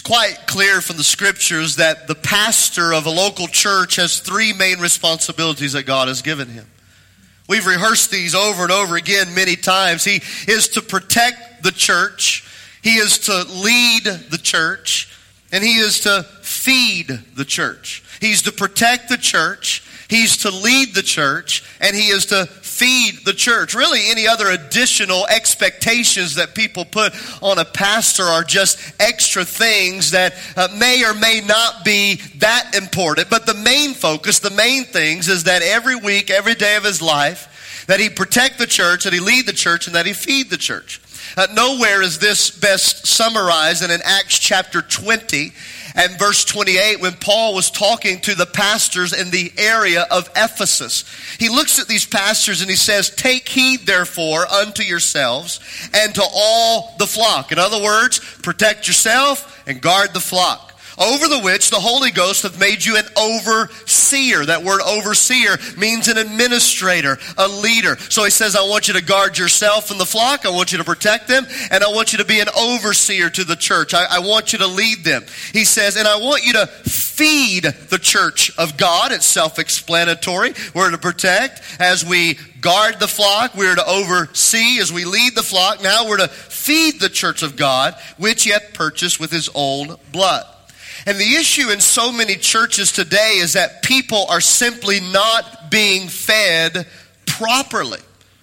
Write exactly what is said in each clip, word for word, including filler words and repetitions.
quite clear from the scriptures that the pastor of a local church has three main responsibilities that God has given him. We've rehearsed these over and over again many times. He is to protect the church, he is to lead the church, and he is to feed the church. He's to protect the church, he's to lead the church, and he is to feed the church. Really, any other additional expectations that people put on a pastor are just extra things that uh, may or may not be that important. But the main focus, the main things is that every week, every day of his life, that he protect the church, that he lead the church, and that he feed the church. Uh, nowhere is this best summarized than in Acts chapter twenty and verse twenty-eight, when Paul was talking to the pastors in the area of Ephesus. He looks at these pastors and he says, "Take heed therefore unto yourselves and to all the flock." In other words, protect yourself and guard the flock, over the which the Holy Ghost hath made you an overseer. That word overseer means an administrator, a leader. So he says, I want you to guard yourself and the flock. I want you to protect them. And I want you to be an overseer to the church. I, I want you to lead them. He says, and I want you to feed the church of God. It's self-explanatory. We're to protect as we guard the flock. We're to oversee as we lead the flock. Now we're to feed the church of God, which he hath purchased with his own blood. And the issue in so many churches today is that people are simply not being fed properly.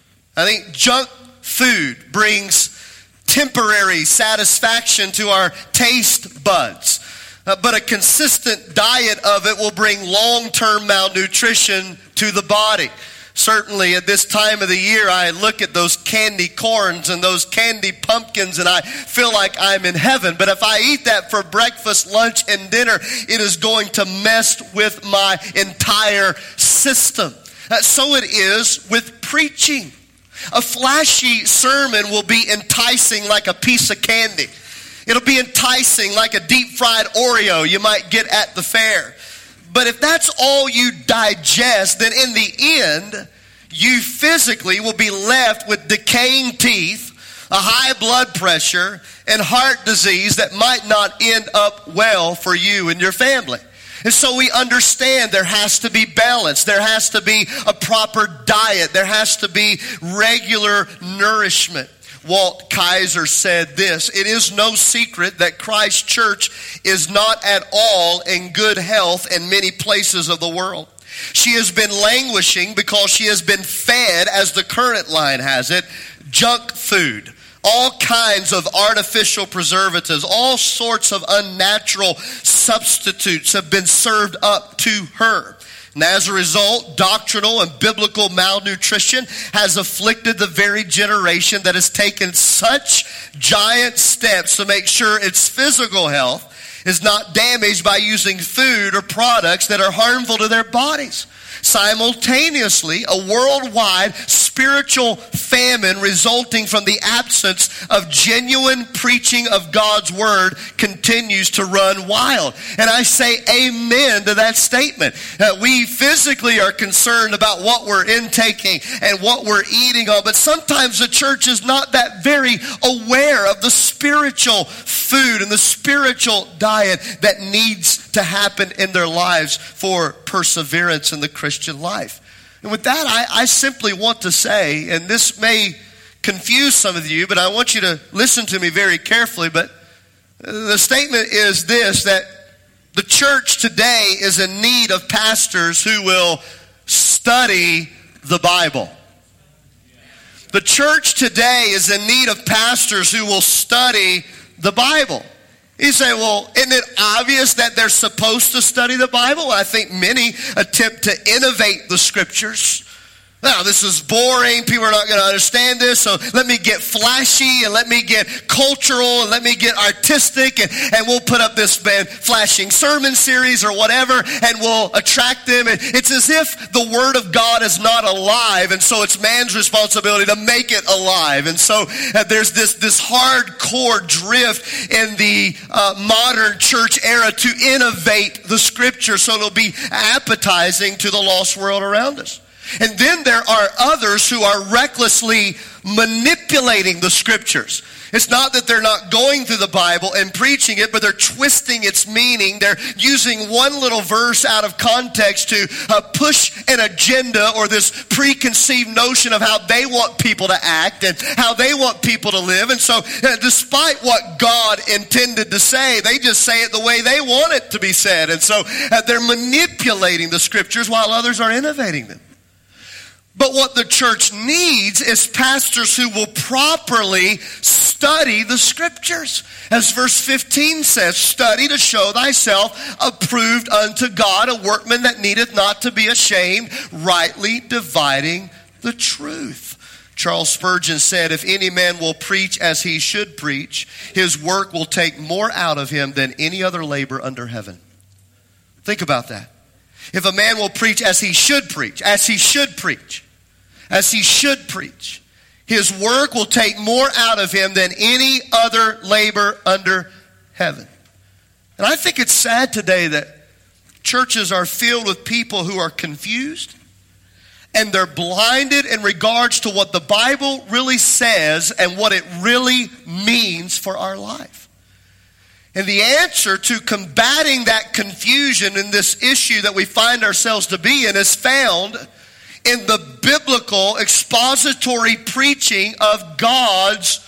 I think junk food brings temporary satisfaction to our taste buds, uh, but a consistent diet of it will bring long-term malnutrition to the body. Certainly at this time of the year, I look at those candy corns and those candy pumpkins and I feel like I'm in heaven. But if I eat that for breakfast, lunch, and dinner, it is going to mess with my entire system. Uh, so it is with preaching. A flashy sermon will be enticing like a piece of candy. It'll be enticing like a deep fried Oreo you might get at the fair. But if that's all you digest, then in the end, you physically will be left with decaying teeth, a high blood pressure, and heart disease that might not end up well for you and your family. And so we understand there has to be balance. There has to be a proper diet. There has to be regular nourishment. Walt Kaiser said this, "It is no secret that Christ's church is not at all in good health in many places of the world. She has been languishing because she has been fed, as the current line has it, junk food, all kinds of artificial preservatives, all sorts of unnatural substitutes have been served up to her. And as a result, doctrinal and biblical malnutrition has afflicted the very generation that has taken such giant steps to make sure its physical health is not damaged by using food or products that are harmful to their bodies. Simultaneously, a worldwide spiritual famine resulting from the absence of genuine preaching of God's word continues to run wild." And I say amen to that statement. Uh, we physically are concerned about what we're intaking and what we're eating on, but sometimes the church is not that very aware of the spiritual food and the spiritual diet that needs to happen in their lives for perseverance in the Christian life. And with that, I, I simply want to say, and this may confuse some of you, but I want you to listen to me very carefully, but the statement is this, that the church today is in need of pastors who will study the Bible. The church today is in need of pastors who will study the Bible. You say, well, isn't it obvious that they're supposed to study the Bible? I think many attempt to innovate the scriptures. Now, this is boring. People are not going to understand this. So let me get flashy and let me get cultural and let me get artistic. And, and we'll put up this man, flashing sermon series or whatever, and we'll attract them. And it's as if the Word of God is not alive. And so it's man's responsibility to make it alive. And so uh, there's this, this hardcore drift in the uh, modern church era to innovate the Scripture so it'll be appetizing to the lost world around us. And then there are others who are recklessly manipulating the Scriptures. It's not that they're not going through the Bible and preaching it, but they're twisting its meaning. They're using one little verse out of context to uh, push an agenda or this preconceived notion of how they want people to act and how they want people to live. And so uh, despite what God intended to say, they just say it the way they want it to be said. And so uh, they're manipulating the scriptures while others are innovating them. But what the church needs is pastors who will properly study the scriptures. As verse fifteen says, study to show thyself approved unto God, a workman that needeth not to be ashamed, rightly dividing the truth. Charles Spurgeon said, if any man will preach as he should preach, his work will take more out of him than any other labor under heaven. Think about that. If a man will preach as he should preach, as he should preach, as he should preach, his work will take more out of him than any other labor under heaven. And I think it's sad today that churches are filled with people who are confused and they're blinded in regards to what the Bible really says and what it really means for our life. And the answer to combating that confusion in this issue that we find ourselves to be in is found in the biblical expository preaching of God's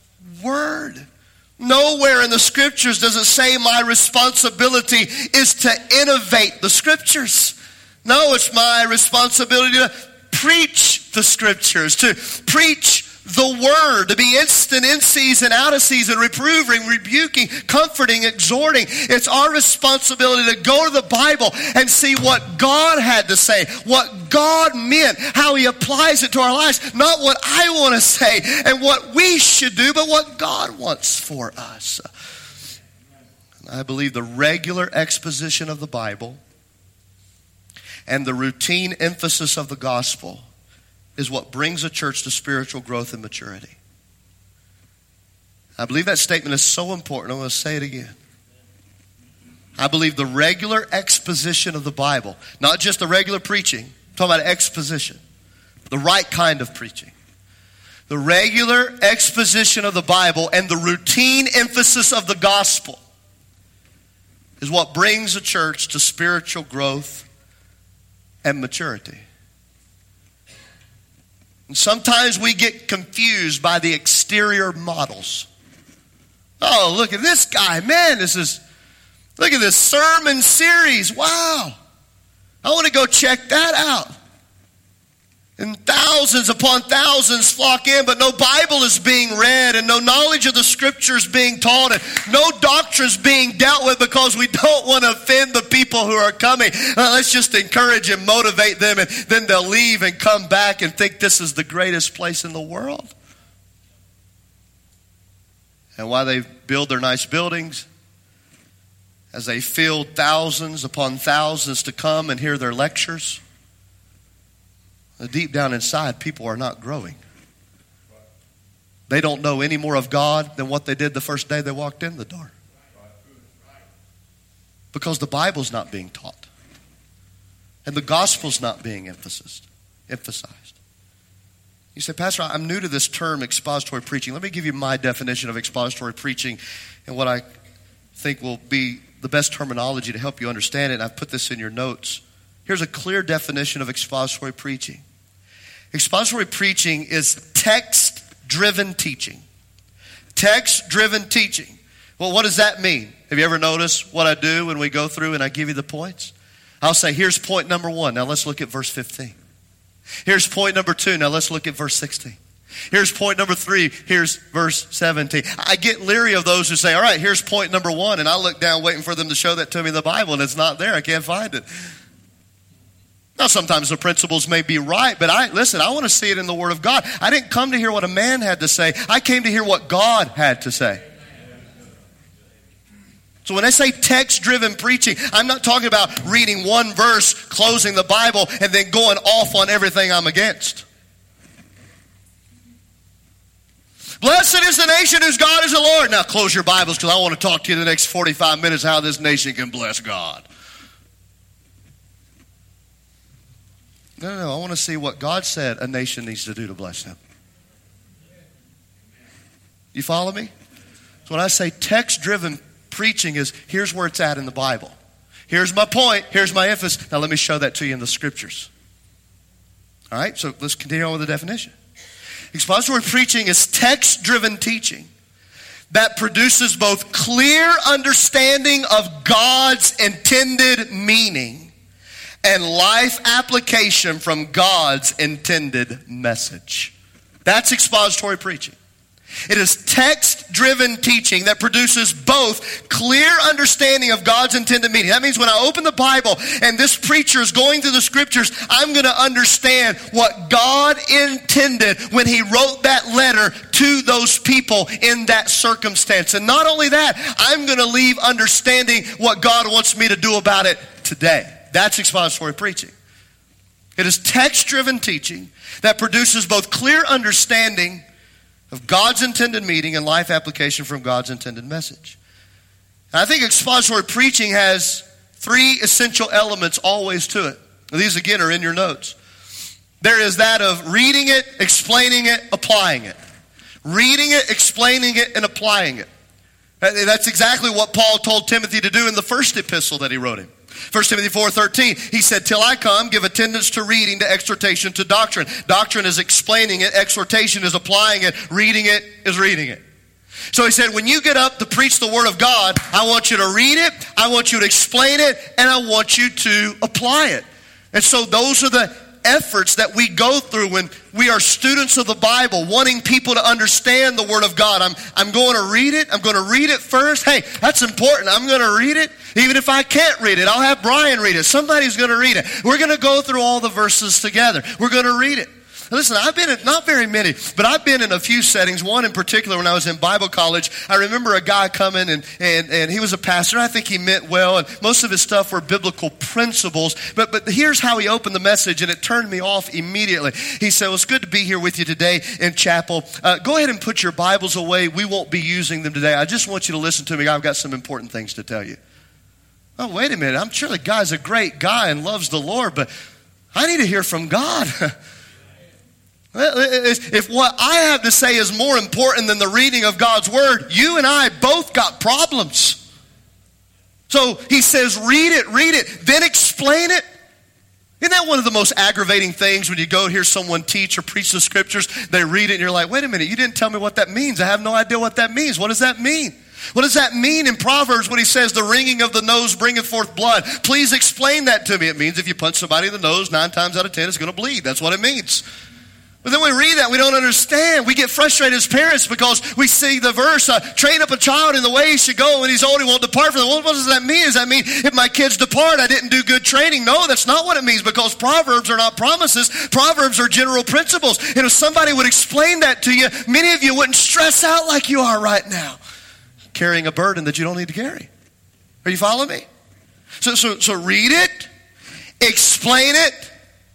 Word. Nowhere in the scriptures does it say my responsibility is to innovate the scriptures. No, it's my responsibility to preach the scriptures, to preach the word, to be instant in season, out of season, reproving, rebuking, comforting, exhorting. It's our responsibility to go to the Bible and see what God had to say, what God meant, how he applies it to our lives. Not what I want to say and what we should do, but what God wants for us. I believe the regular exposition of the Bible and the routine emphasis of the gospel is what brings a church to spiritual growth and maturity. I believe that statement is so important. I'm going to say it again. I believe the regular exposition of the Bible, not just the regular preaching, I'm talking about exposition, the right kind of preaching. The regular exposition of the Bible and the routine emphasis of the gospel is what brings a church to spiritual growth and maturity. And sometimes we get confused by the exterior models. Oh, look at this guy. Man, this is, look at this sermon series. Wow. I want to go check that out. And thousands upon thousands flock in, but no Bible is being read and no knowledge of the scriptures being taught and no doctrines being dealt with because we don't want to offend the people who are coming. Uh, let's just encourage and motivate them, and then they'll leave and come back and think this is the greatest place in the world. And while they build their nice buildings, as they field thousands upon thousands to come and hear their lectures, deep down inside, people are not growing. They don't know any more of God than what they did the first day they walked in the door. Because the Bible's not being taught. And the gospel's not being emphasized. emphasized. You say, Pastor, I'm new to this term expository preaching. Let me give you my definition of expository preaching and what I think will be the best terminology to help you understand it. And I've put this in your notes. Here's a clear definition of expository preaching. Expository preaching is text-driven teaching. Text-driven teaching. Well, what does that mean? Have you ever noticed what I do when we go through and I give you the points? I'll say, here's point number one. Now let's look at verse fifteen. Here's point number two. Now let's look at verse sixteen. Here's point number three. Here's verse seventeen. I get leery of those who say, all right, here's point number one. And I look down waiting for them to show that to me in the Bible, and it's not there. I can't find it. Now, sometimes the principles may be right, but I listen, I want to see it in the Word of God. I didn't come to hear what a man had to say. I came to hear what God had to say. So when I say text-driven preaching, I'm not talking about reading one verse, closing the Bible, and then going off on everything I'm against. Blessed is the nation whose God is the Lord. Now close your Bibles because I want to talk to you the next forty-five minutes how this nation can bless God. No, no, no. I want to see what God said a nation needs to do to bless him. You follow me? So when I say text-driven preaching is, here's where it's at in the Bible. Here's my point. Here's my emphasis. Now let me show that to you in the Scriptures. All right, so let's continue on with the definition. Expository preaching is text-driven teaching that produces both clear understanding of God's intended meaning and life application from God's intended message. That's expository preaching. It is text-driven teaching that produces both clear understanding of God's intended meaning. That means when I open the Bible and this preacher is going through the Scriptures, I'm going to understand what God intended when he wrote that letter to those people in that circumstance. And not only that, I'm going to leave understanding what God wants me to do about it today. That's expository preaching. It is text-driven teaching that produces both clear understanding of God's intended meaning and life application from God's intended message. And I think expository preaching has three essential elements always to it. These again are in your notes. There is that of reading it, explaining it, applying it. Reading it, explaining it, and applying it. That's exactly what Paul told Timothy to do in the first epistle that he wrote him. First Timothy four thirteen, he said, till I come, give attendance to reading, to exhortation, to doctrine. Doctrine is explaining it. Exhortation is applying it. Reading it is reading it. So he said, when you get up to preach the Word of God, I want you to read it, I want you to explain it, and I want you to apply it. And so those are the efforts that we go through when we are students of the Bible, wanting people to understand the Word of God. I'm, I'm going to read it. I'm going to read it first. Hey, that's important. I'm going to read it. Even if I can't read it, I'll have Brian read it. Somebody's going to read it. We're going to go through all the verses together. We're going to read it. Listen, I've been in, not very many, but I've been in a few settings. One in particular, when I was in Bible college, I remember a guy coming and, and, and he was a pastor. I think he meant well, and most of his stuff were biblical principles. But, but here's how he opened the message, and it turned me off immediately. He said, well, it's good to be here with you today in chapel. Uh, go ahead and put your Bibles away. We won't be using them today. I just want you to listen to me. I've got some important things to tell you. Oh, wait a minute. I'm sure the guy's a great guy and loves the Lord, but I need to hear from God. If what I have to say is more important than the reading of God's Word, you and I both got problems. So he says, read it, read it, then explain it. Isn't that one of the most aggravating things when you go hear someone teach or preach the Scriptures, they read it and you're like, wait a minute, you didn't tell me what that means. I have no idea what that means. What does that mean? What does that mean in Proverbs when he says the ringing of the nose bringeth forth blood? Please explain that to me. It means if you punch somebody in the nose, nine times out of ten, it's going to bleed. That's what it means. But then we read that, we don't understand. We get frustrated as parents because we see the verse, uh, train up a child in the way he should go, and he's old, he won't depart from it. Well, what does that mean? Does that mean if my kids depart, I didn't do good training? No, that's not what it means, because Proverbs are not promises. Proverbs are general principles. And if somebody would explain that to you, many of you wouldn't stress out like you are right now, carrying a burden that you don't need to carry. Are you following me? So, so, so read it, explain it.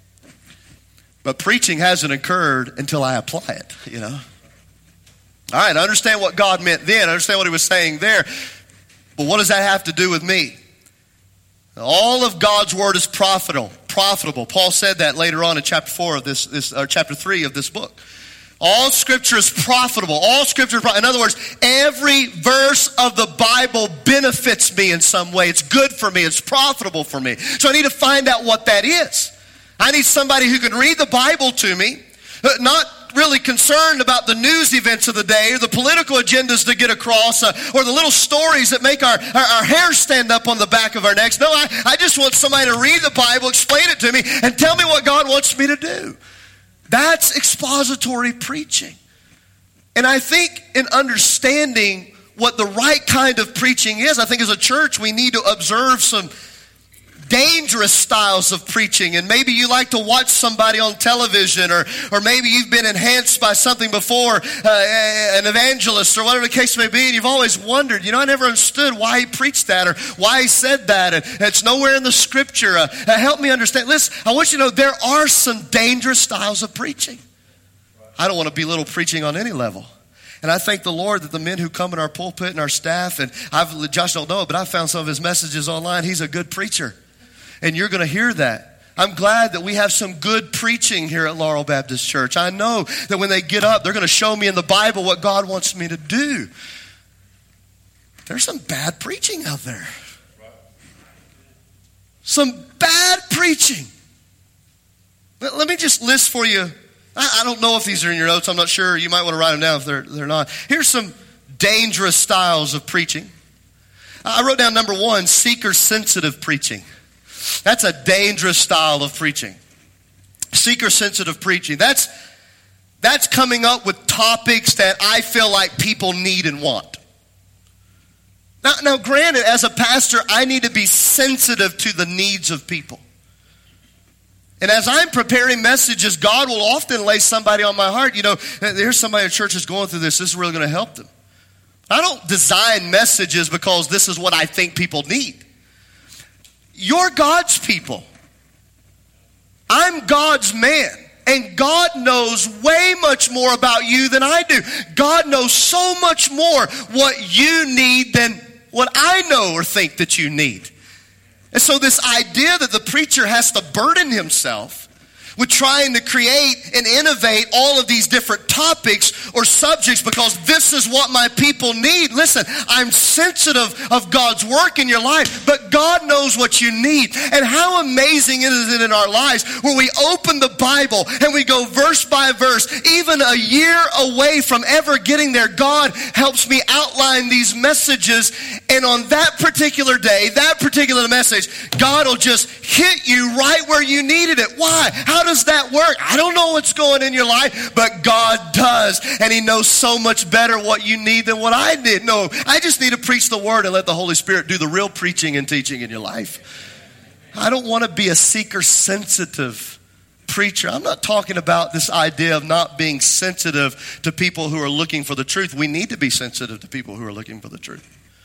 But preaching hasn't occurred until I apply it, you know. All right, I understand what God meant then. I understand what he was saying there. But what does that have to do with me? All of God's Word is profitable. Profitable. Paul said that later on in chapter four of this, this or chapter three of this book. All Scripture is profitable. All Scripture is profitable. In other words, every verse of the Bible benefits me in some way. It's good for me. It's profitable for me. So I need to find out what that is. I need somebody who can read the Bible to me, not really concerned about the news events of the day or the political agendas to get across uh, or the little stories that make our, our, our hair stand up on the back of our necks. No, I, I just want somebody to read the Bible, explain it to me, and tell me what God wants me to do. That's expository preaching. And I think in understanding what the right kind of preaching is, I think as a church we need to observe some dangerous styles of preaching. And maybe you like to watch somebody on television, or or maybe you've been enhanced by something before, uh, an evangelist or whatever the case may be, and you've always wondered, you know, I never understood why he preached that or why he said that, and it's nowhere in the Scripture. Uh, uh, help me understand. Listen, I want you to know there are some dangerous styles of preaching. I don't want to belittle preaching on any level. And I thank the Lord that the men who come in our pulpit and our staff, and I've, Josh don't know it, but I found some of his messages online. He's a good preacher. And you're going to hear that. I'm glad that we have some good preaching here at Laurel Baptist Church. I know that when they get up, they're going to show me in the Bible what God wants me to do. There's some bad preaching out there. Some bad preaching. Let me just list for you. I don't know if these are in your notes. I'm not sure. You might want to write them down if they're, they're not. Here's some dangerous styles of preaching. I wrote down number one, seeker-sensitive preaching. That's a dangerous style of preaching. Seeker-sensitive preaching. That's, that's coming up with topics that I feel like people need and want. Now, now, granted, as a pastor, I need to be sensitive to the needs of people. And as I'm preparing messages, God will often lay somebody on my heart. You know, here's somebody in church that's going through this. This is really going to help them. I don't design messages because this is what I think people need. You're God's people. I'm God's man. And God knows way much more about you than I do. God knows so much more what you need than what I know or think that you need. And so this idea that the preacher has to burden himself with trying to create and innovate all of these different topics or subjects because this is what my people need. Listen, I'm sensitive of God's work in your life, but God knows what you need. And how amazing is it in our lives where we open the Bible and we go verse by verse, even a year away from ever getting there. God helps me outline these messages, and on that particular day, that particular message, God will just hit you right where you needed it. Why? How does that work? I don't know what's going in your life, but God does. And He knows so much better what you need than what I did. No, I just need to preach the Word and let the Holy Spirit do the real preaching and teaching in your life. I don't want to be a seeker-sensitive preacher. I'm not talking about this idea of not being sensitive to people who are looking for the truth. We need to be sensitive to people who are looking for the truth.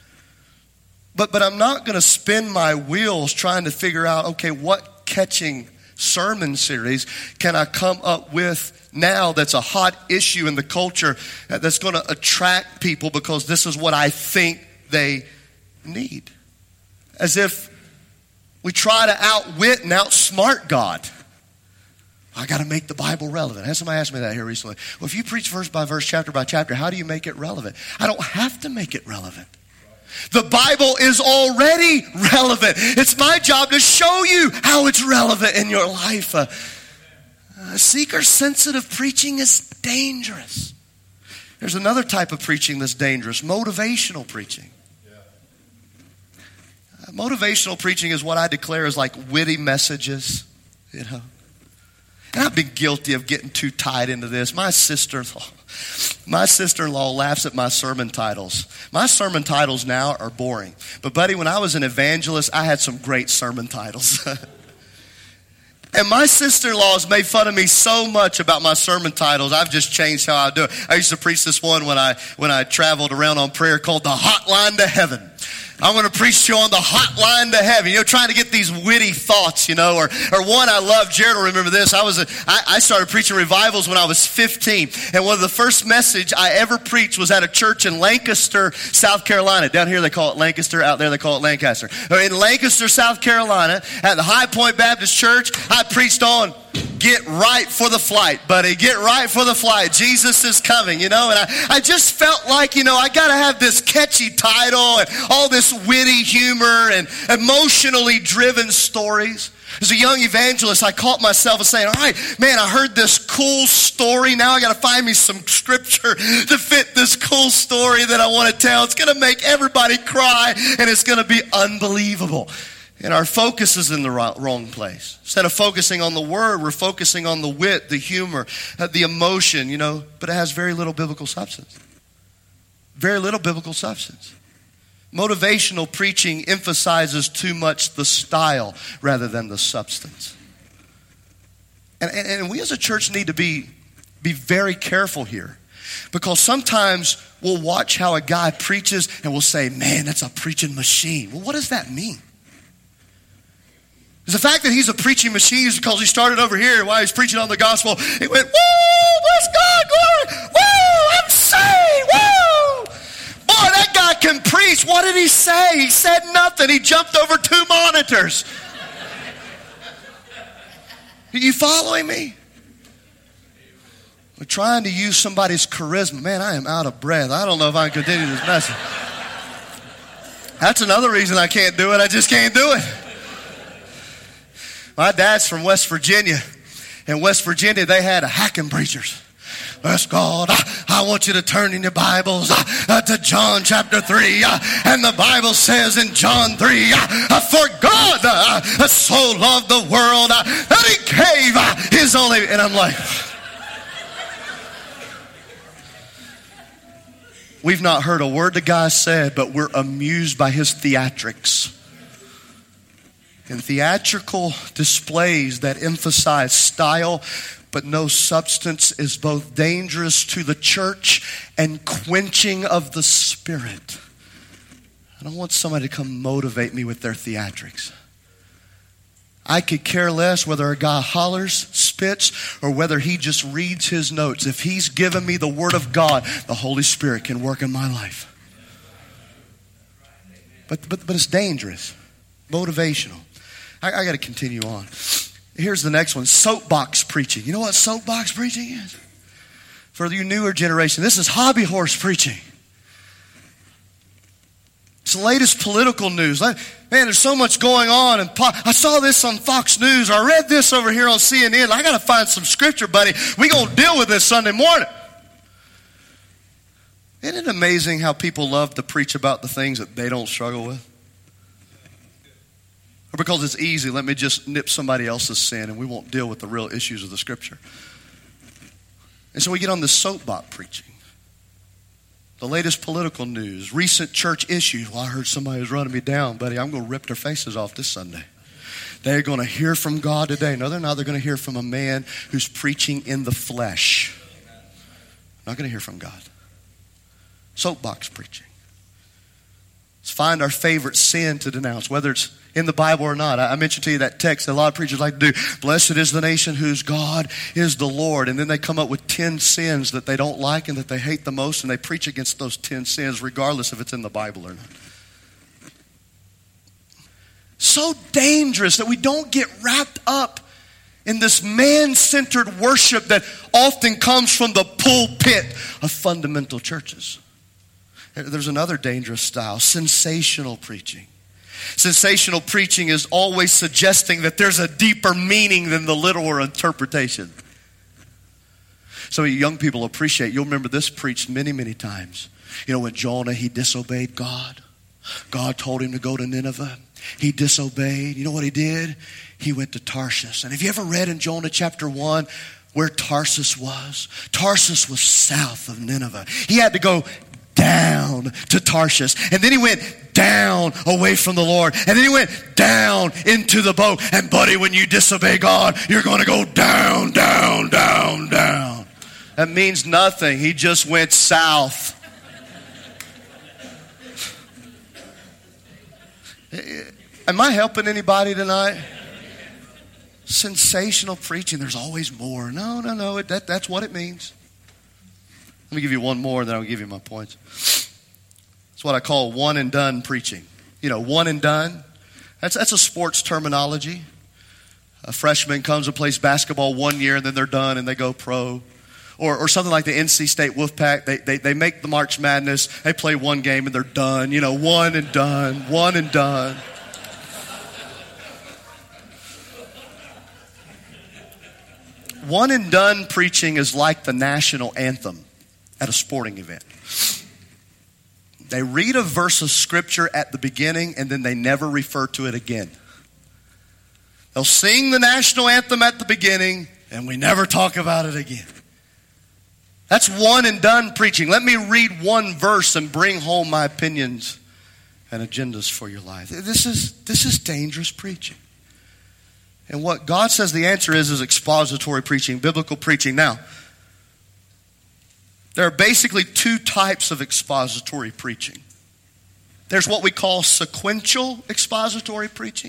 But, but I'm not going to spin my wheels trying to figure out, okay, what catching sermon series can I come up with now that's a hot issue in the culture that's going to attract people because this is what I think they need. As if we try to outwit and outsmart God. I got to make the Bible relevant. Had somebody asked me that here recently. Well, if you preach verse by verse, chapter by chapter, how do you make it relevant? I don't have to make it relevant. The Bible is already relevant. It's my job to show you how it's relevant in your life. Uh, uh, seeker-sensitive preaching is dangerous. There's another type of preaching that's dangerous, motivational preaching. Uh, motivational preaching is what I declare as like witty messages, you know. And I've been guilty of getting too tied into this. My sister-in-law, my sister-in-law laughs at my sermon titles. My sermon titles now are boring. But buddy, when I was an evangelist, I had some great sermon titles. And my sister-in-law has made fun of me so much about my sermon titles. I've just changed how I do it. I used to preach this one when I when I traveled around on prayer called The Hotline to Heaven. I'm going to preach to you on the hotline to heaven. You know, trying to get these witty thoughts, you know, or or one I love. Jared will remember this. I was a, I, I started preaching revivals when I was fifteen, and one of the first message I ever preached was at a church in Lancaster, South Carolina. Down here they call it Lancaster. Out there they call it Lancaster. In Lancaster, South Carolina, at the High Point Baptist Church, I preached on get right for the flight, buddy. Get right for the flight. Jesus is coming, you know. And I, I just felt like, you know, I got to have this catchy title and all this witty humor and emotionally driven stories. As a young evangelist, I caught myself saying, all right, man, I heard this cool story. Now I got to find me some scripture to fit this cool story that I want to tell. It's going to make everybody cry, and it's going to be unbelievable. And our focus is in the wrong place. Instead of focusing on the word, we're focusing on the wit, the humor, the emotion, you know, but it has very little biblical substance. Very little biblical substance. Motivational preaching emphasizes too much the style rather than the substance. And, and, and we as a church need to be, be very careful here. Because sometimes we'll watch how a guy preaches and we'll say, man, that's a preaching machine. Well, what does that mean? Is the fact that he's a preaching machine is because he started over here while he's preaching on the gospel. He went, woo, bless God, glory, woo, I'm saved, woo. Boy, that guy can preach. What did he say? He said nothing. He jumped over two monitors. Are you following me? We're trying to use somebody's charisma. Man, I am out of breath. I don't know if I can continue this message. That's another reason I can't do it. I just can't do it. My dad's from West Virginia. In West Virginia, they had a hacking preachers. Bless God. I, I want you to turn in your Bibles uh, uh, to John chapter three. Uh, and the Bible says in John three, uh, uh, for God uh, uh, so loved the world uh, that he gave uh, his only... And I'm like... We've not heard a word the guy said, but we're amused by his theatrics. And theatrical displays that emphasize style but no substance is both dangerous to the church and quenching of the spirit. I don't want somebody to come motivate me with their theatrics. I could care less whether a guy hollers, spits, or whether he just reads his notes. If he's given me the Word of God, the Holy Spirit can work in my life. But but, but it's dangerous. Motivational. I, I got to continue on. Here's the next one. Soapbox preaching. You know what soapbox preaching is? For you newer generation, this is hobby horse preaching. It's the latest political news. Man, there's so much going on. And I saw this on Fox News. Or I read this over here on C N N. I got to find some scripture, buddy. We're going to deal with this Sunday morning. Isn't it amazing how people love to preach about the things that they don't struggle with? Or because it's easy, let me just nip somebody else's sin and we won't deal with the real issues of the scripture. And so we get on this soapbox preaching. The latest political news, recent church issues. Well, I heard somebody was running me down, buddy. I'm going to rip their faces off this Sunday. They're going to hear from God today. No, they're not. They're going to hear from a man who's preaching in the flesh. Not going to hear from God. Soapbox preaching. Let's find our favorite sin to denounce, whether it's in the Bible or not. I mentioned to you that text that a lot of preachers like to do. Blessed is the nation whose God is the Lord. And then they come up with ten sins that they don't like and that they hate the most, and they preach against those ten sins regardless if it's in the Bible or not. So dangerous that we don't get wrapped up in this man-centered worship that often comes from the pulpit of fundamental churches. There's another dangerous style, sensational preaching. Sensational preaching is always suggesting that there's a deeper meaning than the literal interpretation. Some of you young people appreciate, you'll remember this preached many, many times. You know, when Jonah, he disobeyed God. God told him to go to Nineveh. He disobeyed. You know what he did? He went to Tarshish. And have you ever read in Jonah chapter one where Tarsus was? Tarsus was south of Nineveh. He had to go down to Tarshish. And then he went down away from the Lord. And then he went down into the boat. And buddy, when you disobey God, you're going to go down, down, down, down. That means nothing. He just went south. Am I helping anybody tonight? Sensational preaching. There's always more. No, no, no. It, that, that's what it means. Let me give you one more, and then I'll give you my points. It's what I call one and done preaching. You know, one and done. That's that's a sports terminology. A freshman comes and plays basketball one year, and then they're done, and they go pro. Or or something like the N C State Wolfpack. They, they, they make the March Madness. They play one game, and they're done. You know, one and done. One and done. One and done preaching is like the national anthem at a sporting event. They read a verse of scripture at the beginning and then they never refer to it again. They'll sing the national anthem at the beginning and we never talk about it again. That's one and done preaching. Let me read one verse and bring home my opinions and agendas for your life. This is, this is dangerous preaching. And what God says the answer is, is expository preaching, biblical preaching. Now, there are basically two types of expository preaching. There's what we call sequential expository preaching.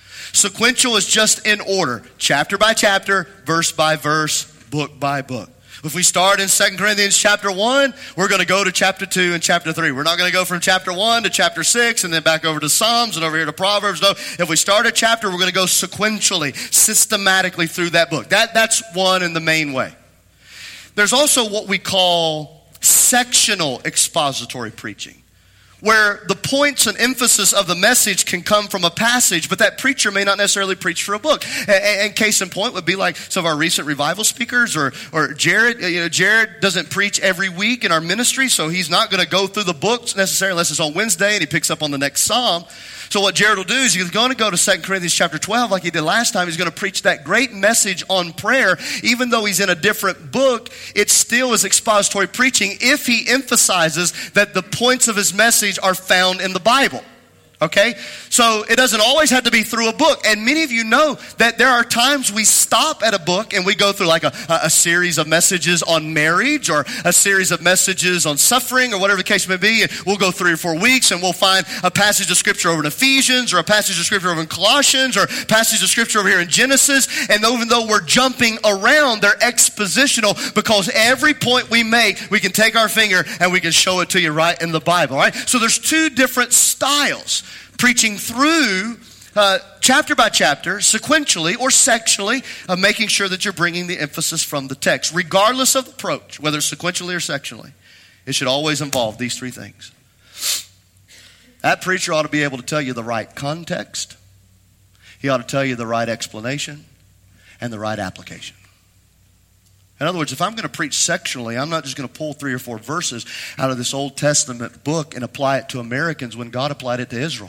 Sequential is just in order, chapter by chapter, verse by verse, book by book. If we start in Second Corinthians chapter one, we're going to go to chapter two and chapter three. We're not going to go from chapter one to chapter six and then back over to Psalms and over here to Proverbs. No, if we start a chapter, we're going to go sequentially, systematically through that book. That, that's one in the main way. There's also what we call sectional expository preaching, where the points and emphasis of the message can come from a passage, but that preacher may not necessarily preach for a book. And, and case in point would be like some of our recent revival speakers, or or Jared. You know, Jared doesn't preach every week in our ministry, so he's not going to go through the books necessarily unless it's on Wednesday and he picks up on the next psalm. So what Jared will do is he's going to go to Second Corinthians chapter twelve like he did last time. He's going to preach that great message on prayer. Even though he's in a different book, it still is expository preaching if he emphasizes that the points of his message are found in the Bible. Okay? So it doesn't always have to be through a book. And many of you know that there are times we stop at a book and we go through like a, a series of messages on marriage, or a series of messages on suffering, or whatever the case may be. And we'll go three or four weeks and we'll find a passage of scripture over in Ephesians, or a passage of scripture over in Colossians, or a passage of scripture over here in Genesis. And even though we're jumping around, they're expositional, because every point we make, we can take our finger and we can show it to you right in the Bible. Right? So there's two different styles. Preaching through uh, chapter by chapter, sequentially or sectionally, of making sure that you're bringing the emphasis from the text. Regardless of the approach, whether it's sequentially or sectionally, it should always involve these three things. That preacher ought to be able to tell you the right context. He ought to tell you the right explanation and the right application. In other words, if I'm going to preach sectionally, I'm not just going to pull three or four verses out of this Old Testament book and apply it to Americans when God applied it to Israel.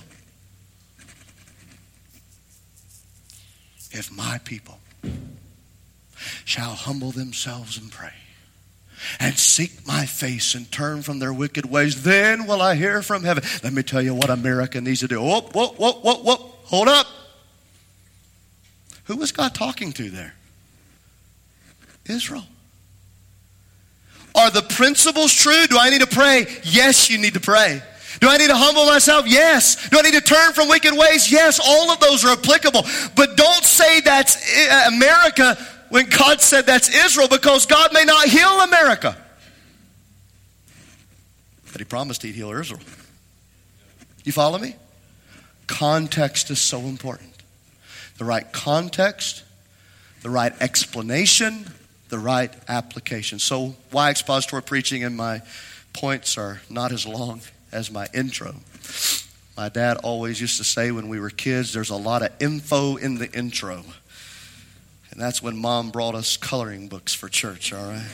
If my people shall humble themselves and pray and seek my face and turn from their wicked ways, then will I hear from heaven. Let me tell you what America needs to do. Whoa, whoa, whoa, whoa, whoa. Hold up. Who was God talking to there? Israel. Are the principles true? Do I need to pray? Yes, you need to pray. Do I need to humble myself? Yes. Do I need to turn from wicked ways? Yes. All of those are applicable. But don't say that's America when God said that's Israel, because God may not heal America. But he promised he'd heal Israel. You follow me? Context is so important. The right context, the right explanation, the right application. So why expository preaching? And my points are not as long as my intro. My dad always used to say when we were kids, there's a lot of info in the intro. And that's when Mom brought us coloring books for church, all right?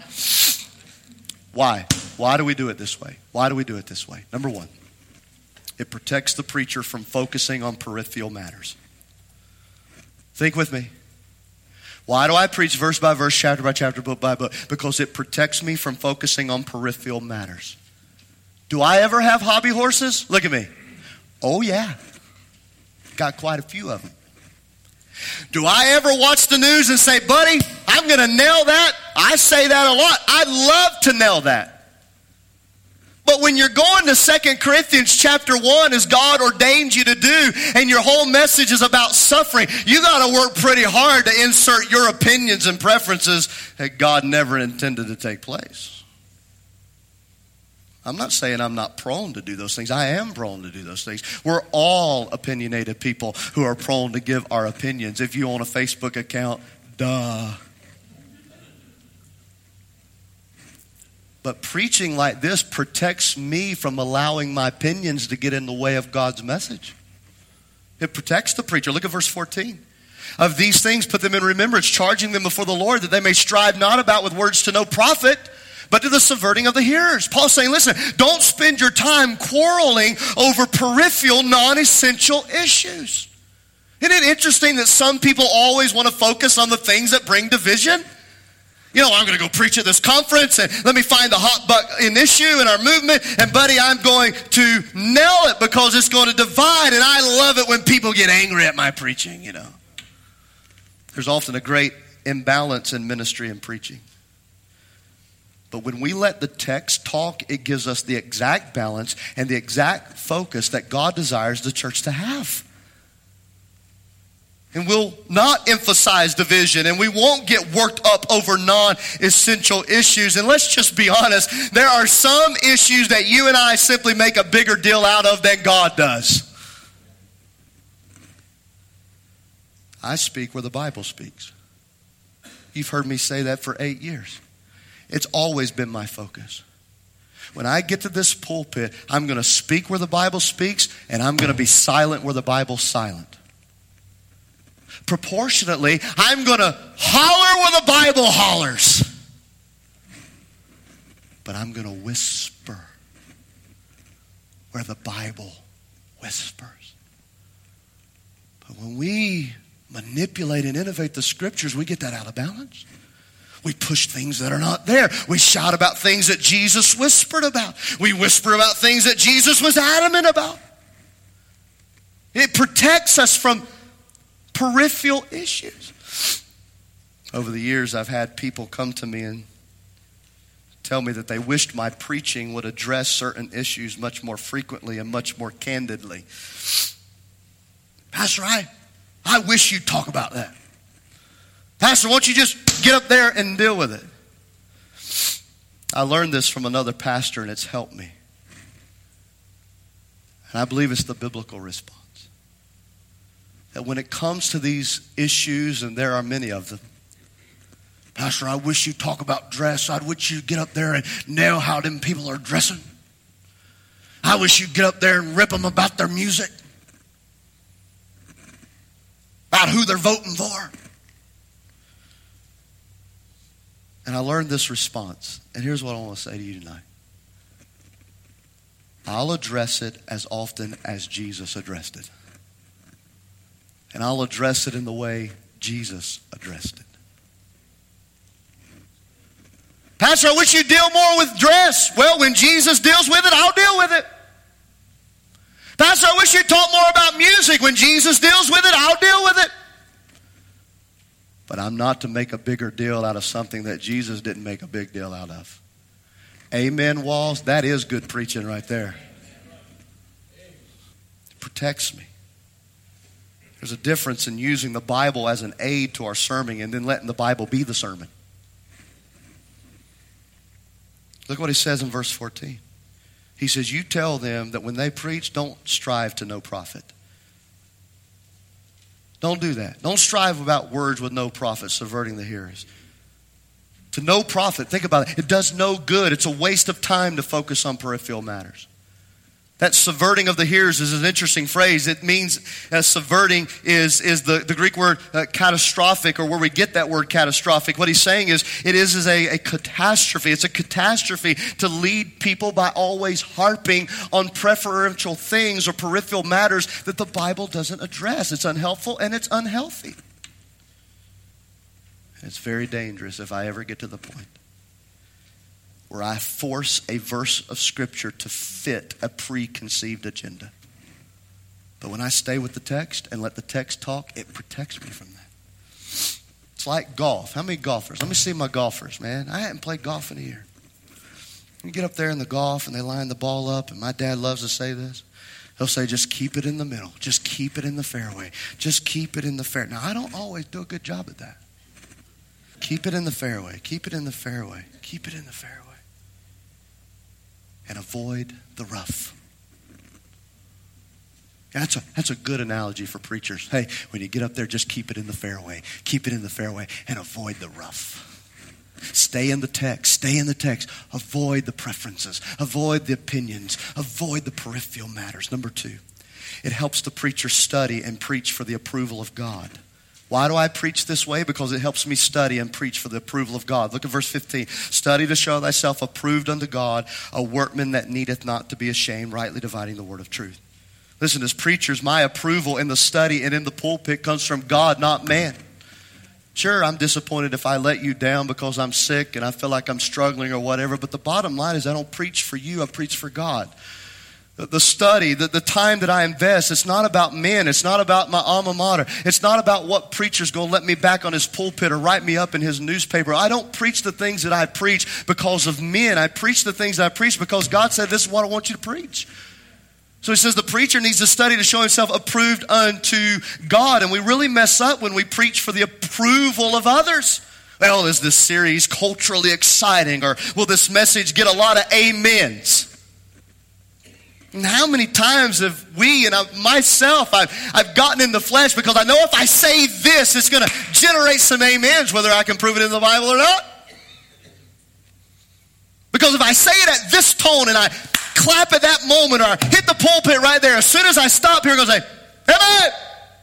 Why? Why do we do it this way? Why do we do it this way? Number one, it protects the preacher from focusing on peripheral matters. Think with me. Why do I preach verse by verse, chapter by chapter, book by book? Because it protects me from focusing on peripheral matters. Do I ever have hobby horses? Look at me. Oh, yeah. Got quite a few of them. Do I ever watch the news and say, buddy, I'm going to nail that? I say that a lot. I'd love to nail that. But when you're going to Second Corinthians chapter one, as God ordained you to do, and your whole message is about suffering, you got to work pretty hard to insert your opinions and preferences that God never intended to take place. I'm not saying I'm not prone to do those things. I am prone to do those things. We're all opinionated people who are prone to give our opinions. If you own a Facebook account, duh. But preaching like this protects me from allowing my opinions to get in the way of God's message. It protects the preacher. Look at verse fourteen. Of these things put them in remembrance, charging them before the Lord, that they may strive not about with words to no profit, but to the subverting of the hearers. Paul's saying, listen, don't spend your time quarreling over peripheral, non-essential issues. Isn't it interesting that some people always want to focus on the things that bring division? You know, I'm going to go preach at this conference, and let me find the hot button issue in our movement, and buddy, I'm going to nail it because it's going to divide, and I love it when people get angry at my preaching, you know. There's often a great imbalance in ministry and preaching. But when we let the text talk, it gives us the exact balance and the exact focus that God desires the church to have. And we'll not emphasize division, and we won't get worked up over non-essential issues. And let's just be honest, there are some issues that you and I simply make a bigger deal out of than God does. I speak where the Bible speaks. You've heard me say that for eight years. It's always been my focus. When I get to this pulpit, I'm going to speak where the Bible speaks, and I'm going to be silent where the Bible's silent. Proportionately, I'm going to holler where the Bible hollers. But I'm going to whisper where the Bible whispers. But when we manipulate and innovate the Scriptures, we get that out of balance. We push things that are not there. We shout about things that Jesus whispered about. We whisper about things that Jesus was adamant about. It protects us from peripheral issues. Over the years, I've had people come to me and tell me that they wished my preaching would address certain issues much more frequently and much more candidly. Pastor, I, I wish you'd talk about that. Pastor, why don't you just get up there and deal with it? I learned this from another pastor, and it's helped me. And I believe it's the biblical response. That when it comes to these issues, and there are many of them, Pastor, I wish you'd talk about dress. I wish you'd get up there and nail how them people are dressing. I wish you'd get up there and rip them about their music. About who they're voting for. And I learned this response. And here's what I want to say to you tonight. I'll address it as often as Jesus addressed it. And I'll address it in the way Jesus addressed it. Pastor, I wish you'd deal more with dress. Well, when Jesus deals with it, I'll deal with it. Pastor, I wish you'd talk more about music. When Jesus deals with it, I'll deal with it. But I'm not to make a bigger deal out of something that Jesus didn't make a big deal out of. Amen, Walls. That is good preaching right there. It protects me. There's a difference in using the Bible as an aid to our sermon and then letting the Bible be the sermon. Look what he says in verse fourteen. He says, you tell them that when they preach, don't strive to no profit. Don't do that. Don't strive about words with no profit, subverting the hearers. To no profit, think about it. It does no good. It's a waste of time to focus on peripheral matters. That subverting of the hearers is an interesting phrase. It means uh, subverting is, is the, the Greek word uh, catastrophic, or where we get that word catastrophic. What he's saying is it is, is a, a catastrophe. It's a catastrophe to lead people by always harping on preferential things or peripheral matters that the Bible doesn't address. It's unhelpful and it's unhealthy. And it's very dangerous if I ever get to the point where I force a verse of Scripture to fit a preconceived agenda. But when I stay with the text and let the text talk, it protects me from that. It's like golf. How many golfers? Let me see my golfers, man. I haven't played golf in a year. You get up there in the golf and they line the ball up, and my dad loves to say this. He'll say, just keep it in the middle. Just keep it in the fairway. Just keep it in the fairway. Now, I don't always do a good job at that. Keep it in the fairway. Keep it in the fairway. Keep it in the fairway. And avoid the rough. That's a, that's a good analogy for preachers. Hey, when you get up there, just keep it in the fairway. Keep it in the fairway and avoid the rough. Stay in the text. Stay in the text. Avoid the preferences. Avoid the opinions. Avoid the peripheral matters. Number two, it helps the preacher study and preach for the approval of God. Why do I preach this way? Because it helps me study and preach for the approval of God. Look at verse fifteen. Study to show thyself approved unto God, a workman that needeth not to be ashamed, rightly dividing the word of truth. Listen, as preachers, my approval in the study and in the pulpit comes from God, not man. Sure, I'm disappointed if I let you down because I'm sick and I feel like I'm struggling or whatever, but the bottom line is I don't preach for you, I preach for God. The study, the, the time that I invest, it's not about men. It's not about my alma mater. It's not about what preacher's going to let me back on his pulpit or write me up in his newspaper. I don't preach the things that I preach because of men. I preach the things that I preach because God said, this is what I want you to preach. So he says the preacher needs to study to show himself approved unto God. And we really mess up when we preach for the approval of others. Well, is this series culturally exciting? Or will this message get a lot of amens? And how many times have we, and I, myself, I've, I've gotten in the flesh because I know if I say this, it's going to generate some amens, whether I can prove it in the Bible or not. Because if I say it at this tone and I clap at that moment or I hit the pulpit right there, as soon as I stop here, I'm going to say, amen.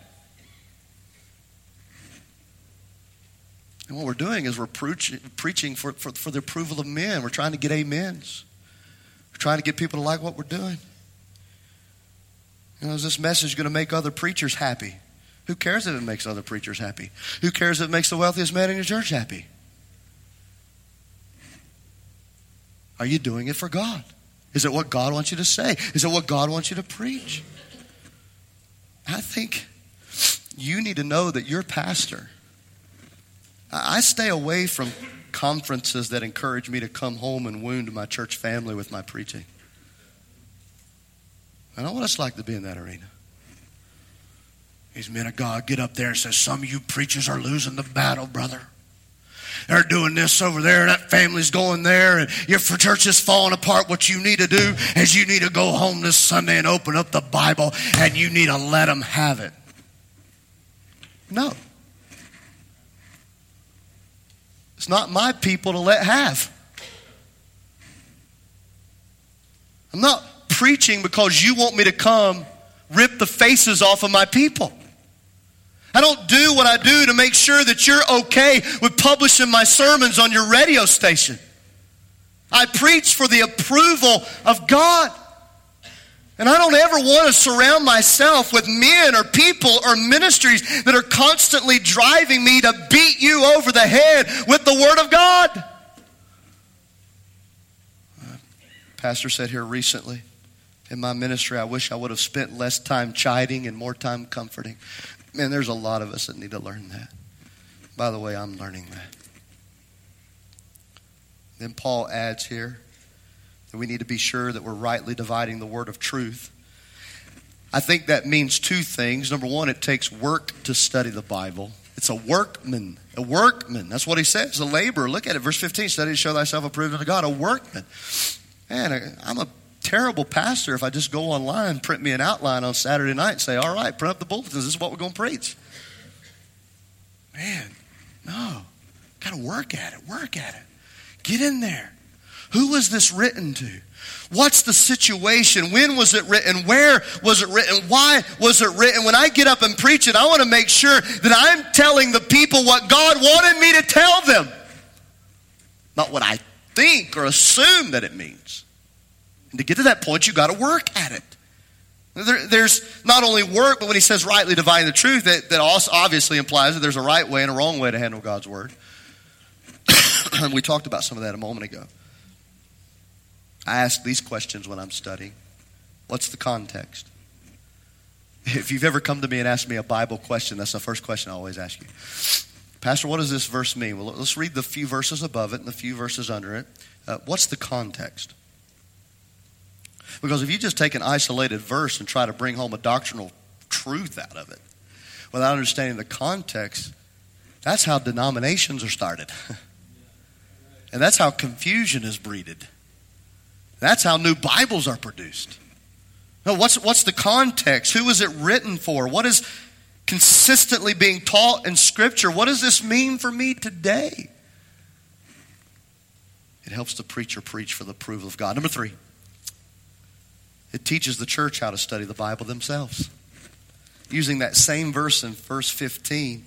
And what we're doing is we're preaching, preaching for, for, for the approval of men. We're trying to get amens. We're trying to get people to like what we're doing. You know, is this message going to make other preachers happy? Who cares if it makes other preachers happy? Who cares if it makes the wealthiest man in your church happy? Are you doing it for God? Is it what God wants you to say? Is it what God wants you to preach? I think you need to know that your pastor. I stay away from conferences that encourage me to come home and wound my church family with my preaching. I know what it's like to be in that arena. These men of God get up there and say, some of you preachers are losing the battle, brother. They're doing this over there, and that family's going there, and your church is falling apart. What you need to do is you need to go home this Sunday and open up the Bible, and you need to let them have it. No. It's not my people to let have. I'm not preaching because you want me to come rip the faces off of my people. I don't do what I do to make sure that you're okay with publishing my sermons on your radio station. I preach for the approval of God. And I don't ever want to surround myself with men or people or ministries that are constantly driving me to beat you over the head with the Word of God. A pastor said here recently, in my ministry, I wish I would have spent less time chiding and more time comforting. Man, there's a lot of us that need to learn that. By the way, I'm learning that. Then Paul adds here that we need to be sure that we're rightly dividing the word of truth. I think that means two things. Number one, it takes work to study the Bible. It's a workman. A workman. That's what he says. A laborer. Look at it. Verse fifteen. Study to show thyself approved unto God. A workman. Man, I'm a terrible pastor if I just go online and print me an outline on Saturday night and say, all right, print up the bulletins. This is what we're going to preach. Man, no. Got to work at it. Work at it. Get in there. Who was this written to? What's the situation? When was it written? Where was it written? Why was it written? When I get up and preach it, I want to make sure that I'm telling the people what God wanted me to tell them. Not what I think or assume that it means. And to get to that point, you've got to work at it. There, there's not only work, but when he says rightly dividing the truth, that, that also obviously implies that there's a right way and a wrong way to handle God's word. And we talked about some of that a moment ago. I ask these questions when I'm studying. What's the context? If you've ever come to me and asked me a Bible question, that's the first question I always ask you. Pastor, what does this verse mean? Well, let's read the few verses above it and the few verses under it. Uh, what's the context? Because if you just take an isolated verse and try to bring home a doctrinal truth out of it without understanding the context, that's how denominations are started. And that's how confusion is breeded. That's how new Bibles are produced. No, what's, what's the context? Who is it written for? What is consistently being taught in Scripture? What does this mean for me today? It helps the preacher preach for the approval of God. Number three. It teaches the church how to study the Bible themselves. Using that same verse in verse fifteen,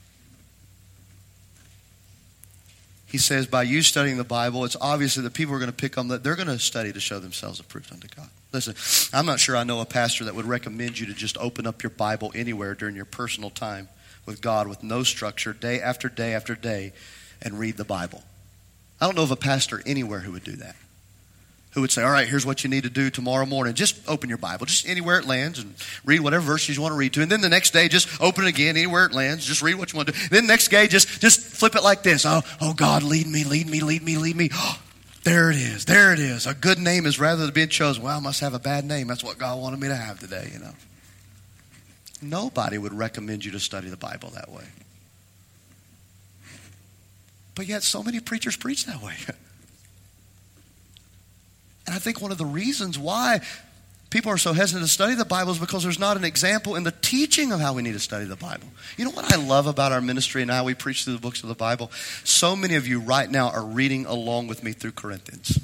he says, by you studying the Bible, it's obviously that people are going to pick on that. They're going to study to show themselves approved unto God. Listen, I'm not sure I know a pastor that would recommend you to just open up your Bible anywhere during your personal time with God with no structure, day after day after day, and read the Bible. I don't know of a pastor anywhere who would do that. Who would say, all right, here's what you need to do tomorrow morning. Just open your Bible, just anywhere it lands, and read whatever verses you want to read to. And then the next day, just open it again, anywhere it lands. Just read what you want to do. Then the next day, just, just flip it like this. Oh, oh, God, lead me, lead me, lead me, lead me. Oh, There it is. There it is. A good name is rather than being chosen. Well, I must have a bad name. That's what God wanted me to have today, you know. Nobody would recommend you to study the Bible that way. But yet so many preachers preach that way. And I think one of the reasons why people are so hesitant to study the Bible is because there's not an example in the teaching of how we need to study the Bible. You know what I love about our ministry and how we preach through the books of the Bible? So many of you right now are reading along with me through Corinthians.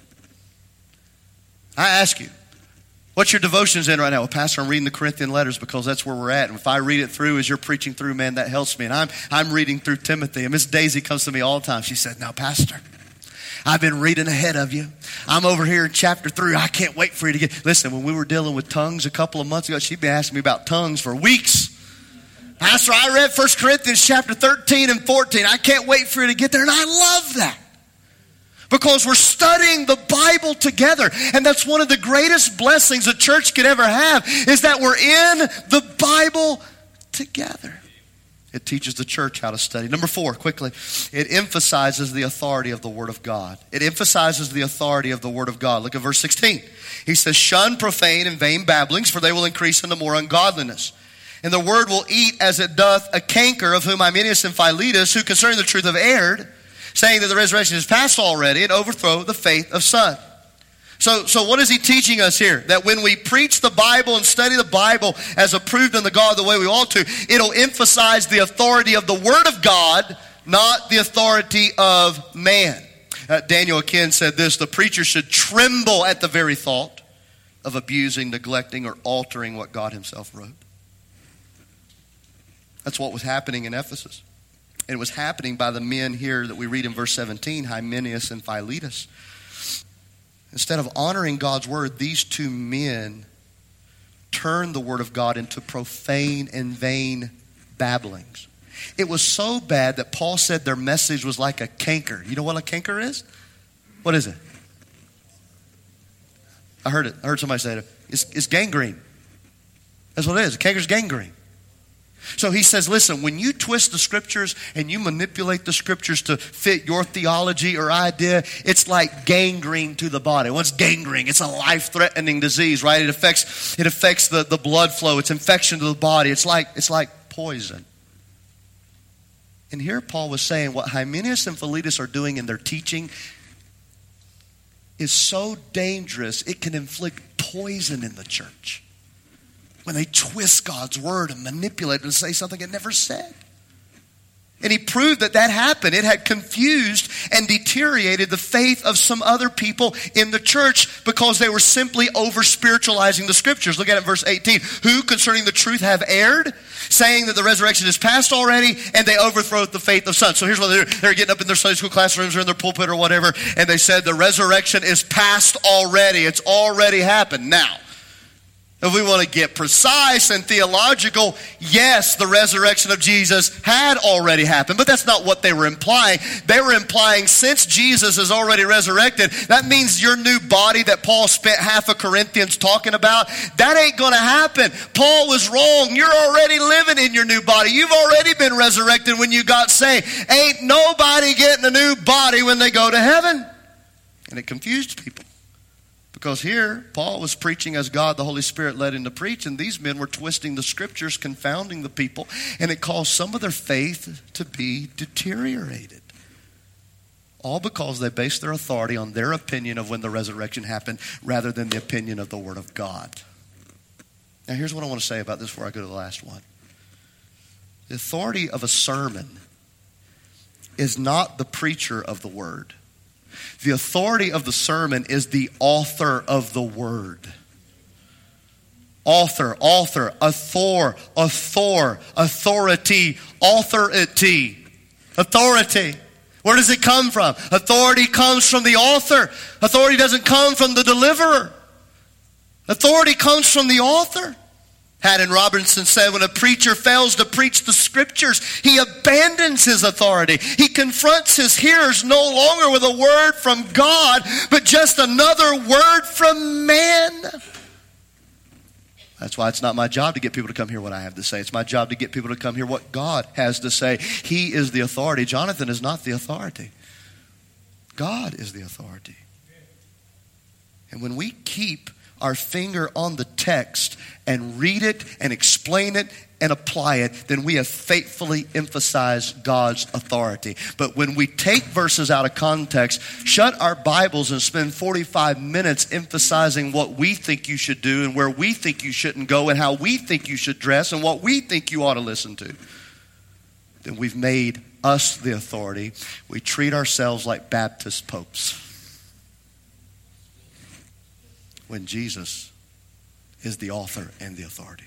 I ask you, what's your devotions in right now? Well, Pastor, I'm reading the Corinthian letters because that's where we're at. And if I read it through as you're preaching through, man, that helps me. And I'm I'm reading through Timothy. And Miss Daisy comes to me all the time. She said, now, Pastor, I've been reading ahead of you. I'm over here in chapter three. I can't wait for you to get... Listen, when we were dealing with tongues a couple of months ago, she'd been asking me about tongues for weeks. Pastor, I read First Corinthians chapter thirteen and fourteen. I can't wait for you to get there. And I love that. Because we're studying the Bible together. And that's one of the greatest blessings a church could ever have, is that we're in the Bible together. It teaches the church how to study. Number four, quickly, it emphasizes the authority of the Word of God. It emphasizes the authority of the Word of God. Look at verse sixteen. He says, shun profane and vain babblings, for they will increase into more ungodliness. And the word will eat as it doth a canker, of whom Hymenaeus and Philetus, who concerning the truth have erred, saying that the resurrection is past already, and overthrow the faith of some. So, so what is he teaching us here? That when we preach the Bible and study the Bible as approved in the God the way we ought to, it'll emphasize the authority of the Word of God, not the authority of man. Uh, Daniel Akin said this, the preacher should tremble at the very thought of abusing, neglecting, or altering what God himself wrote. That's what was happening in Ephesus. And it was happening by the men here that we read in verse seventeen, Hymenaeus and Philetus. Instead of honoring God's word, these two men turned the word of God into profane and vain babblings. It was so bad that Paul said their message was like a canker. You know what a canker is? What is it? I heard it. I heard somebody say it. It's, it's gangrene. That's what it is. A canker is gangrene. So he says, listen, when you twist the scriptures and you manipulate the scriptures to fit your theology or idea, it's like gangrene to the body. What's gangrene? It's a life-threatening disease, right? It affects it affects the, the blood flow. It's infection to the body. It's like it's like poison. And here Paul was saying what Hymenaeus and Philetus are doing in their teaching is so dangerous, it can inflict poison in the church. When they twist God's word and manipulate it and say something it never said. And he proved that that happened. It had confused and deteriorated the faith of some other people in the church because they were simply over-spiritualizing the scriptures. Look at it in verse eighteen. Who concerning the truth have erred, saying that the resurrection is past already, and they overthrow the faith of some. So here's what they're, they're getting up in their Sunday school classrooms or in their pulpit or whatever, and they said the resurrection is past already. It's already happened. Now, if we want to get precise and theological, yes, the resurrection of Jesus had already happened. But that's not what they were implying. They were implying since Jesus is already resurrected, that means your new body that Paul spent half of Corinthians talking about, that ain't going to happen. Paul was wrong. You're already living in your new body. You've already been resurrected when you got saved. Ain't nobody getting a new body when they go to heaven. And it confused people. Because here, Paul was preaching as God, the Holy Spirit, led him to preach, and these men were twisting the scriptures, confounding the people, and it caused some of their faith to be deteriorated. All because they based their authority on their opinion of when the resurrection happened, rather than the opinion of the Word of God. Now, here's what I want to say about this before I go to the last one. The authority of a sermon is not the preacher of the Word. The authority of the sermon is the author of the word. Author, author, author, author, authority, authority, authority. Where does it come from? Authority comes from the author. Authority doesn't come from the deliverer. Authority comes from the author. Haddon Robinson said, when a preacher fails to preach the scriptures, he abandons his authority. He confronts his hearers no longer with a word from God, but just another word from man. That's why it's not my job to get people to come hear what I have to say. It's my job to get people to come hear what God has to say. He is the authority. Jonathan is not the authority. God is the authority. And when we keep our finger on the text and read it and explain it and apply it, then we have faithfully emphasized God's authority. But when we take verses out of context, shut our Bibles and spend forty-five minutes emphasizing what we think you should do and where we think you shouldn't go and how we think you should dress and what we think you ought to listen to, then we've made us the authority. We treat ourselves like Baptist popes, when Jesus is the author and the authority.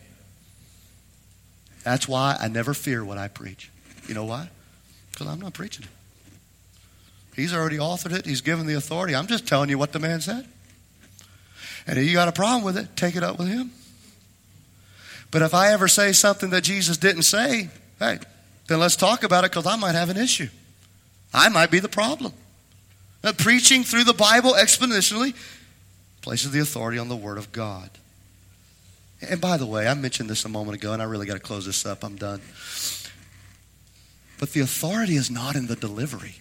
That's why I never fear what I preach. You know why? Because I'm not preaching it. He's already authored it. He's given the authority. I'm just telling you what the man said. And if you got a problem with it, take it up with him. But if I ever say something that Jesus didn't say, hey, then let's talk about it, because I might have an issue. I might be the problem. Now, preaching through the Bible exponentially places the authority on the Word of God. And by the way, I mentioned this a moment ago, and I really got to close this up. I'm done. But the authority is not in the delivery.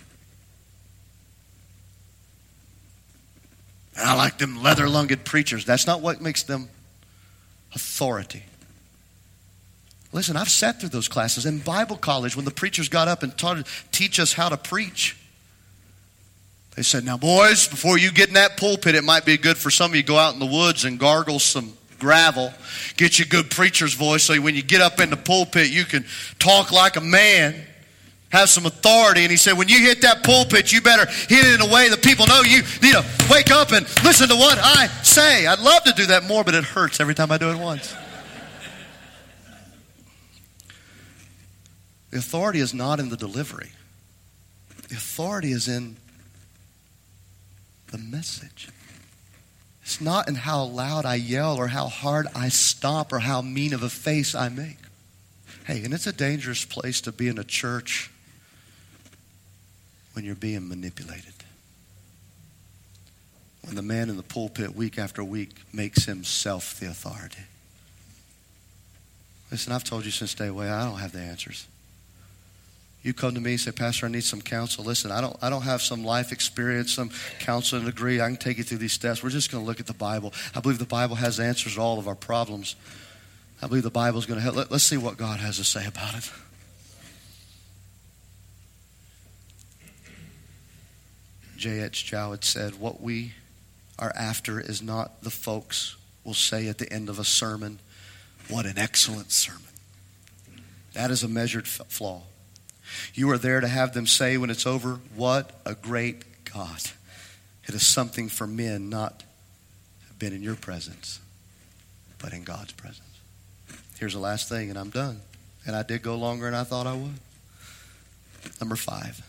And I like them leather-lunged preachers. That's not what makes them authority. Listen, I've sat through those classes in Bible college when the preachers got up and taught to teach us how to preach. They said, now boys, before you get in that pulpit, it might be good for some of you to go out in the woods and gargle some gravel. Get you a good preacher's voice so when you get up in the pulpit, you can talk like a man, have some authority. And he said, when you hit that pulpit, you better hit it in a way that people know you need to wake up and listen to what I say. I'd love to do that more, but it hurts every time I do it once. The authority is not in the delivery. The authority is in the message. It's not in how loud I yell or how hard I stomp or how mean of a face I make. Hey, and it's a dangerous place to be in a church when you're being manipulated. When the man in the pulpit week after week makes himself the authority. Listen, I've told you since day one, I don't have the answers. You come to me and say, Pastor, I need some counsel. Listen, I don't I don't have some life experience, some counseling degree. I can take you through these steps. We're just going to look at the Bible. I believe the Bible has answers to all of our problems. I believe the Bible is going to help. Let, let's see what God has to say about it. J H Jowett said, what we are after is not the folks will say at the end of a sermon, what an excellent sermon. That is a measured f- flaw. You are there to have them say when it's over, what a great God. It is something for men not to have been in your presence, but in God's presence. Here's the last thing, and I'm done. And I did go longer than I thought I would. Number five.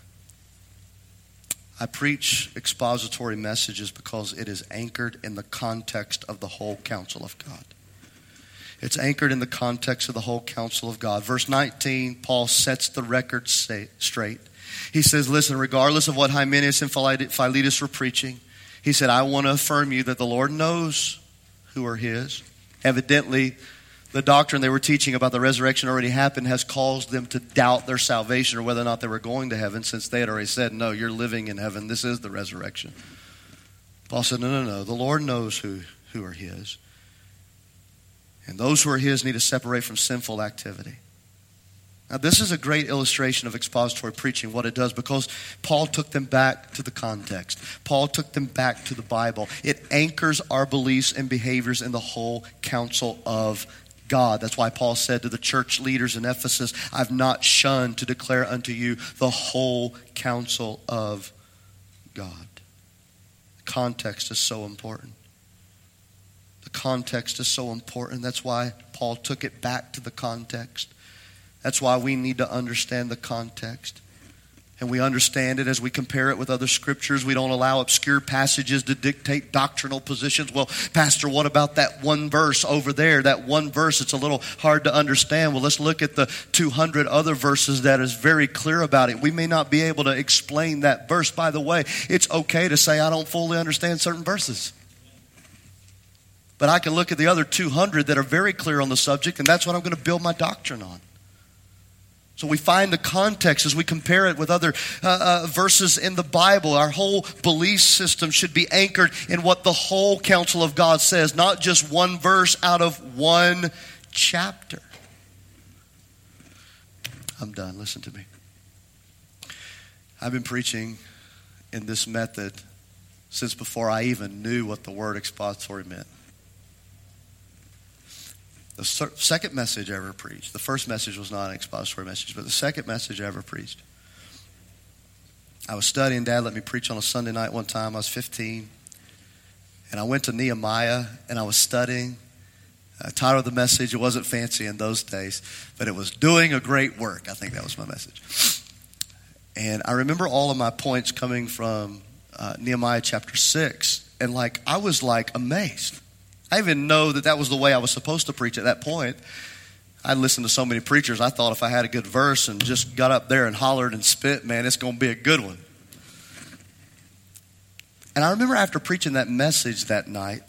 I preach expository messages because it is anchored in the context of the whole counsel of God. It's anchored in the context of the whole counsel of God. Verse nineteen, Paul sets the record straight. He says, listen, regardless of what Hymenaeus and Philetus were preaching, he said, I want to affirm you that the Lord knows who are his. Evidently, the doctrine they were teaching about the resurrection already happened has caused them to doubt their salvation or whether or not they were going to heaven, since they had already said, no, you're living in heaven. This is the resurrection. Paul said, no, no, no. The Lord knows who, who are his. And those who are his need to separate from sinful activity. Now, this is a great illustration of expository preaching, what it does, because Paul took them back to the context. Paul took them back to the Bible. It anchors our beliefs and behaviors in the whole counsel of God. That's why Paul said to the church leaders in Ephesus, I've not shunned to declare unto you the whole counsel of God. The context is so important. The context is so important. That's why Paul took it back to the context. That's why we need to understand the context. And we understand it as we compare it with other scriptures. We don't allow obscure passages to dictate doctrinal positions. Well, Pastor, what about that one verse over there? That one verse, it's a little hard to understand. Well, let's look at the two hundred other verses that is very clear about it. We may not be able to explain that verse. By the way, it's okay to say I don't fully understand certain verses. But I can look at the other two hundred that are very clear on the subject, and that's what I'm going to build my doctrine on. So we find the context as we compare it with other uh, uh, verses in the Bible. Our whole belief system should be anchored in what the whole counsel of God says, not just one verse out of one chapter. I'm done. Listen to me. I've been preaching in this method since before I even knew what the word expository meant. The second message I ever preached, the first message was not an expository message, but the second message I ever preached, I was studying. Dad let me preach on a Sunday night one time. I was fifteen. And I went to Nehemiah and I was studying. The title of the message, it wasn't fancy in those days, but it was Doing a Great Work. I think that was my message. And I remember all of my points coming from uh, Nehemiah chapter six. And like, I was like amazed. I didn't even know that that was the way I was supposed to preach at that point. I'd listened to so many preachers. I thought if I had a good verse and just got up there and hollered and spit, man, it's going to be a good one. And I remember after preaching that message that night,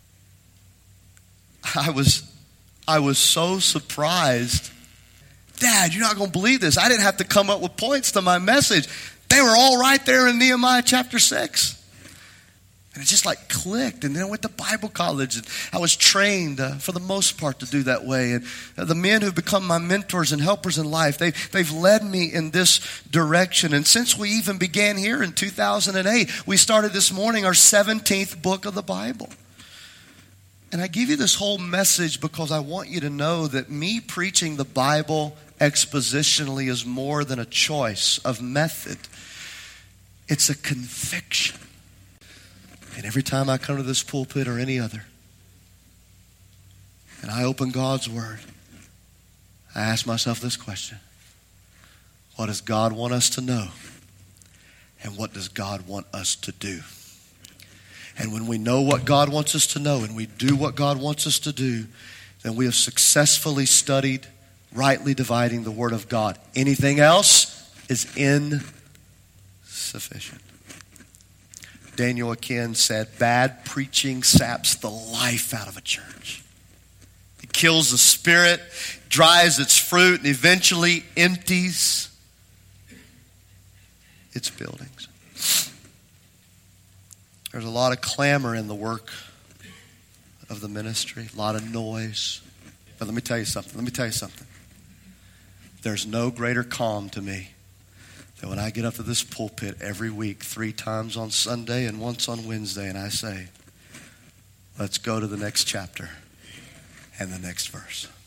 I was, I was so surprised. Dad, you're not going to believe this. I didn't have to come up with points to my message. They were all right there in Nehemiah chapter six. And it just like clicked. And then I went to Bible college. And I was trained uh, for the most part to do that way. And uh, the men who've become my mentors and helpers in life, they, they've led me in this direction. And since we even began here in two thousand eight, we started this morning our seventeenth book of the Bible. And I give you this whole message because I want you to know that me preaching the Bible expositionally is more than a choice of method. It's a conviction. And every time I come to this pulpit or any other, and I open God's Word, I ask myself this question. What does God want us to know? And what does God want us to do? And when we know what God wants us to know and we do what God wants us to do, then we have successfully studied rightly dividing the Word of God. Anything else is insufficient. Daniel Akin said, bad preaching saps the life out of a church. It kills the spirit, dries its fruit, and eventually empties its buildings. There's a lot of clamor in the work of the ministry, a lot of noise. But let me tell you something. Let me tell you something. There's no greater calm to me than when I get up to this pulpit every week, three times on Sunday and once on Wednesday, and I say, let's go to the next chapter and the next verse.